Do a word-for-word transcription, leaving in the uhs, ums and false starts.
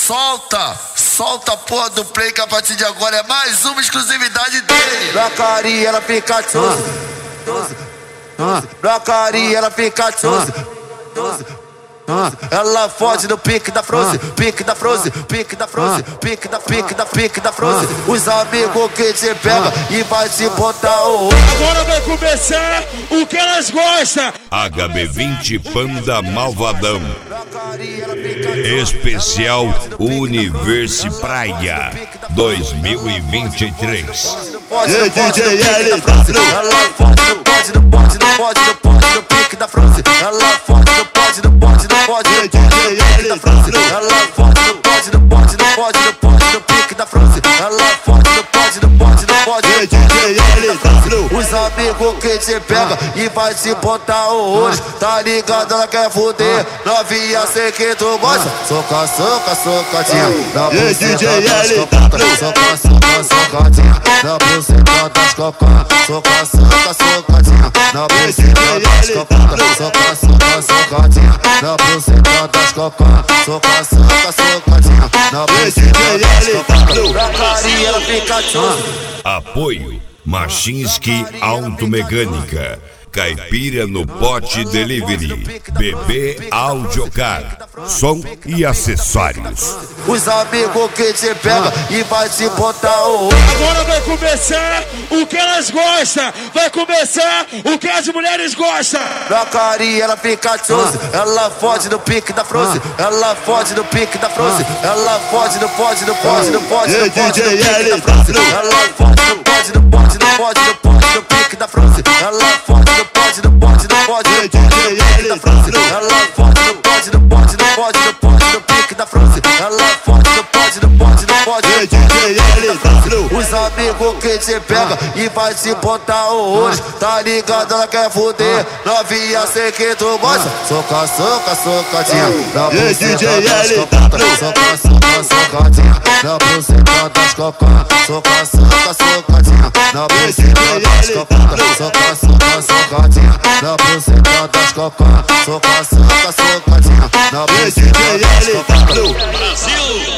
Solta, solta a porra do play que a partir de agora é mais uma exclusividade dele. Na carinha ela fica tchosa, na carinha ela fica tchosa. Ela fode no pique da Froze, pique da Froze, pique da Froze, pique da pique da pique da Froze. Os amigos que te pega e vai te botar o. Agora vai começar o que elas gostam. H B vinte Panda Malvadão. Especial Universe Praia dois mil e vinte e três. Ela fode no pode, no pode, no pode, no pode, no pique da Froze. Ela fode no pode, no pode, no pode, no pique da Froze. Ela fode no pode, no pode, no pode, no pode, no pique da Froze. Ela fode no pode, no pode, no pode, no pique da Froze. Os amigos que te pega e vai te botar o hoje. Tá ligado, ela quer foder. Novinha, sei que tu gosta. Soca, soca, socadinha. Na buceta das cocas. Soca, soca, socadinha. Na buceta das cocas. Soca, soca, socadinha. Na buceta das cocas. Soca, soca, socadinha. Na buceta das cocas. Soca, soca, socadinha. Na buceta das cocas. Na carinha ela fica tchosa. Apoio Machinski Automecânica, Caipira no Pote Delivery, B B Audiocar, som e acessórios. Os amigos que te pega e vai te botar o. Agora vai começar o que elas gostam. Vai começar o que as mulheres gostam. Na carinha ela fica tchosa. Ela fode no pique da Froze. Ela fode no pique da Froze. Ela fode no pode, no pode, no pode, no pode, no pique da Froze. Ela fode no pode, no pode, no pode, no pode, no pique da Froze. Ela fode no pode, no pode, no pode, no pique da Froze. Ela fode no pode, no pode, no pode, no pode, no pique da Froze. Ela fode no pode, no pode, no pode, no pique da Froze. Os amigos que te pega e vai te botar o hoje. Tá ligado, ela quer foder. Novinha, sei que tu gosta. Soca, soca, socadinha. Na buceta das cocas. Soca, soca, socadinha. Na buceta das cocas. Soca, soca, socadinha. Na buceta das cocas. Soca, soca, socadinha. Na buceta das cocas. Soca, soca, socadinha. Na buceta das cocas. Brasil!